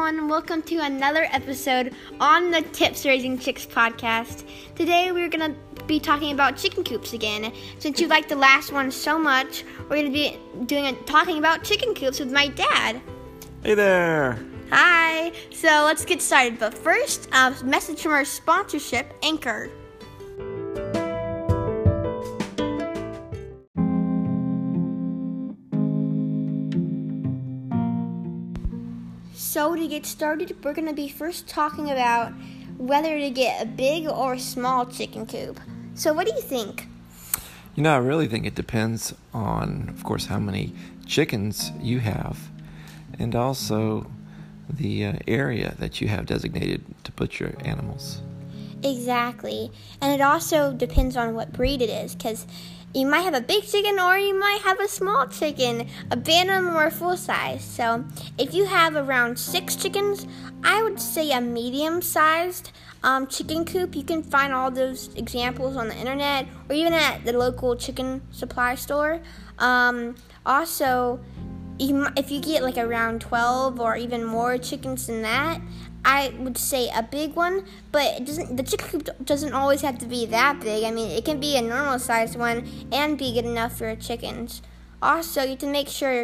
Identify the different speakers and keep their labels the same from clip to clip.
Speaker 1: everyone. Welcome to another episode on the Tips Raising Chicks podcast. Today we're going to be talking about chicken coops again. Since you liked the last one so much, we're going to be talking about chicken coops with my dad.
Speaker 2: Hey there.
Speaker 1: Hi. So let's get started. But first, a message from our sponsorship, Anchor. So to get started, we're going to be first talking about whether to get a big or small chicken coop. So what do you think?
Speaker 2: I really think it depends on, of course, how many chickens you have and also the area that you have designated to put your animals.
Speaker 1: Exactly. And it also depends on what breed it is, because you might have a big chicken or you might have a small chicken, a bantam or a full size. So if you have around 6 chickens, I would say a medium-sized chicken coop. You can find all those examples on the internet or even at the local chicken supply store. Also, if you get like around 12 or even more chickens than that, I would say a big one, but the chicken coop doesn't always have to be that big. I mean, it can be a normal sized one and be good enough for your chickens. Also, you have to make sure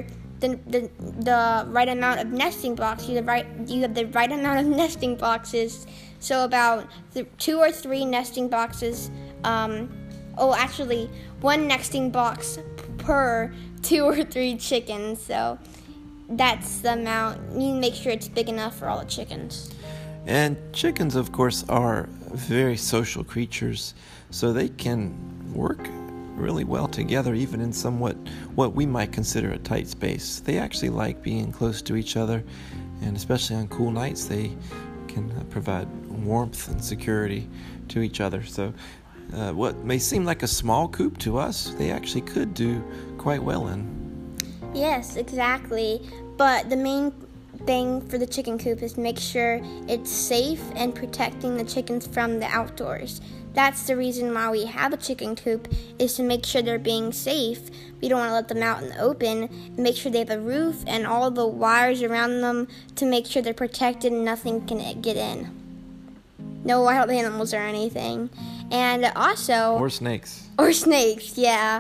Speaker 1: the right amount of nesting boxes. You have the right amount of nesting boxes. So about 2 or 3 nesting boxes. Actually, 1 nesting box per 2 or 3 chickens. So that's the amount. You need to make sure it's big enough for all the chickens.
Speaker 2: And chickens, of course, are very social creatures, so they can work really well together, even in what we might consider a tight space. They actually like being close to each other, and especially on cool nights, they can provide warmth and security to each other. So what may seem like a small coop to us, they actually could do quite well in.
Speaker 1: Yes, exactly. But the main thing for the chicken coop is make sure it's safe and protecting the chickens from the outdoors. That's the reason why we have a chicken coop, is to make sure they're being safe. We don't want to let them out in the open. Make sure they have a roof and all the wires around them to make sure they're protected and nothing can get in. No wild animals or anything. And also...
Speaker 2: Or snakes.
Speaker 1: Or snakes, yeah.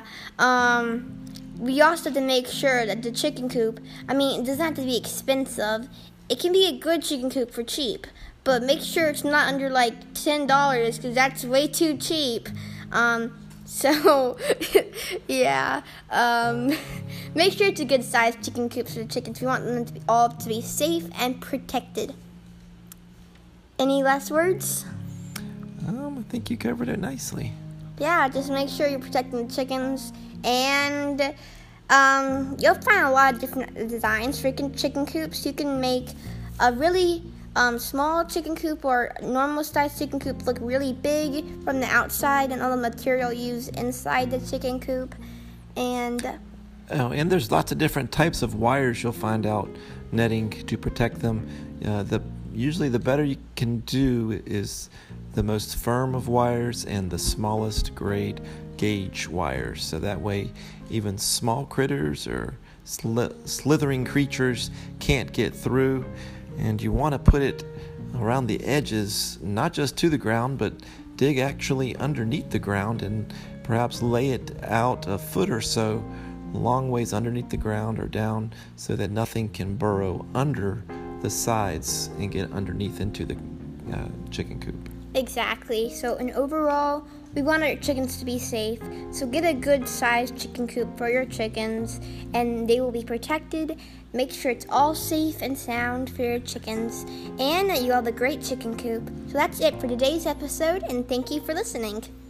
Speaker 1: We also have to make sure that the chicken coop, it doesn't have to be expensive. It can be a good chicken coop for cheap, but make sure it's not under like $10 because that's way too cheap. Yeah. Make sure it's a good sized chicken coop for the chickens. We want them to all to be safe and protected. Any last words?
Speaker 2: I think you covered it nicely.
Speaker 1: Yeah, just make sure you're protecting the chickens. And you'll find a lot of different designs for chicken coops. You can make a really small chicken coop or normal sized chicken coop look really big from the outside, and all the material used inside the chicken coop. And
Speaker 2: there's lots of different types of wires you'll find out netting to protect them. Usually the better you can do is the most firm of wires and the smallest grade gauge wires, so that way even small critters or slithering creatures can't get through. And you want to put it around the edges, not just to the ground, but dig actually underneath the ground and perhaps lay it out a foot or so, long ways underneath the ground or down, so that nothing can burrow under the sides and get underneath into the chicken coop.
Speaker 1: Exactly. So overall, we want our chickens to be safe. So get a good sized chicken coop for your chickens, and they will be protected. Make sure it's all safe and sound for your chickens, and that you have a great chicken coop. So that's it for today's episode, and thank you for listening.